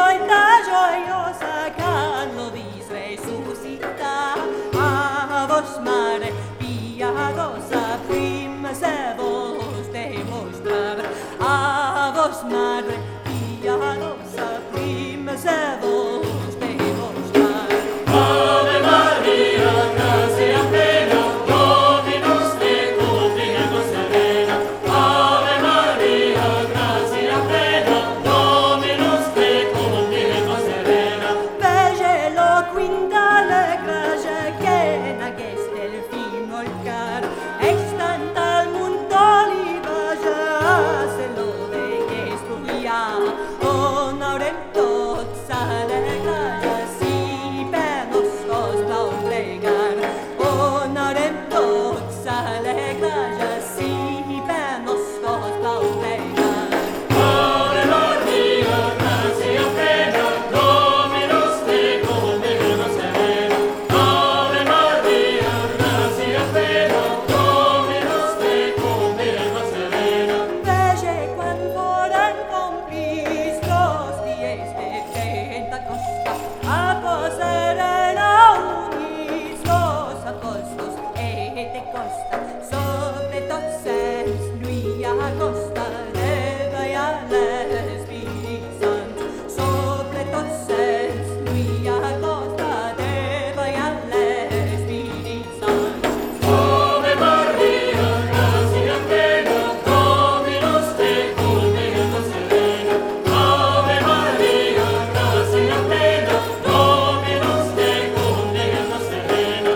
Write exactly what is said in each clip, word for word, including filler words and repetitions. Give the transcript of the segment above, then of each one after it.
Incoita joiosa canno vis resuscita, a vos mare piadosa prim se vos demostrar, a vos mare piadosa prim se vos demostrar. Ave Maria, gratia plena, Dominus tecum, Virgo serena. Ave Maria, gratia plena, Dominus tecum, Virgo serena. Vege lo quintale gracia chena geste il fino il car, extant al muntoli vaja, se lo vege stuia, honorem tot sale gracia, si per nos costa un plegar, honorem tot sale gracia, si per nos costa un plegar. Ave Maria, gratia plena, Dominus tecum, Virgo serena. Ave Maria, gratia plena, Dominus tecum, Virgo serena. Vege quan foren complis los dies de Pentecosca, aposerena unis los apostlos et de costa, sobre tot sens lui acosta, devaia l'Espírit Sant, sobre tot sens lui acosta, devaia l'Espírit Sant. Ave Maria, gratia plena, Dominus tecum, Virgo serena. Ave Maria, gratia plena, Dominus tecum, Virgo serena.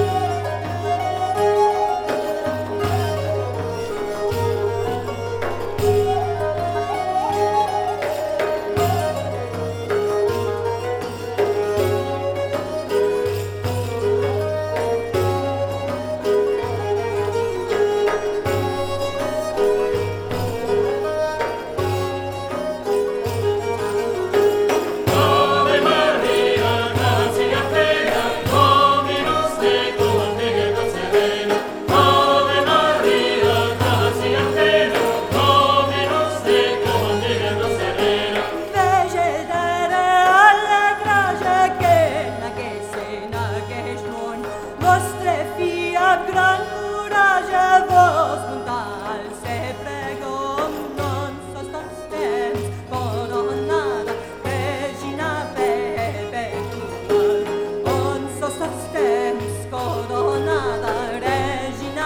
Ave Maria, gratia plena, Dominus tecum, Virgo serena. Ave Maria, gratia plena, Dominus tecum, Virgo serena. Vege dere alle gracia chena che se nagesh non, vostre fia gran courage vos muntal se pregom, non sostos temps coronada, regina perpetual, non sostos temps coronada, regina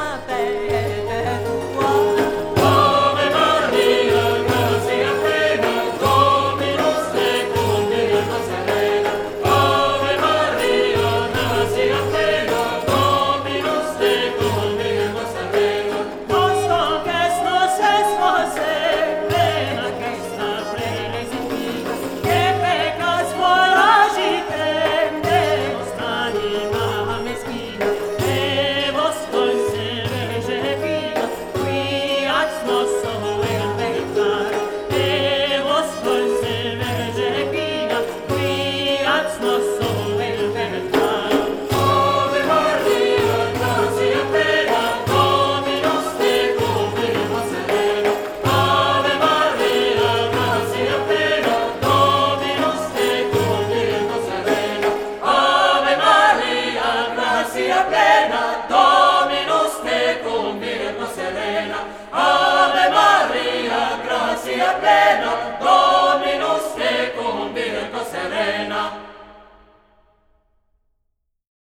perpetual. Ave Maria, gratia plena, Dominus tecum, Virgo serena. Ave Maria, gratia plena, Dominus tecum, Virgo serena. Vos conques nos es vose, plena que sta plena esigida, que pecas foragitem, de vostra anima meschina, de vos conserve fina, quiat nosso el pectar, de vos conserve fina, quiat nosso el pectar. Ave Maria, gratia plena, Dominus tecum, Virgo serena. Ave Maria, gratia plena, Dominus tecum, Virgo serena. Ave Maria, gratia plena, Dominus tecum, Virgo serena.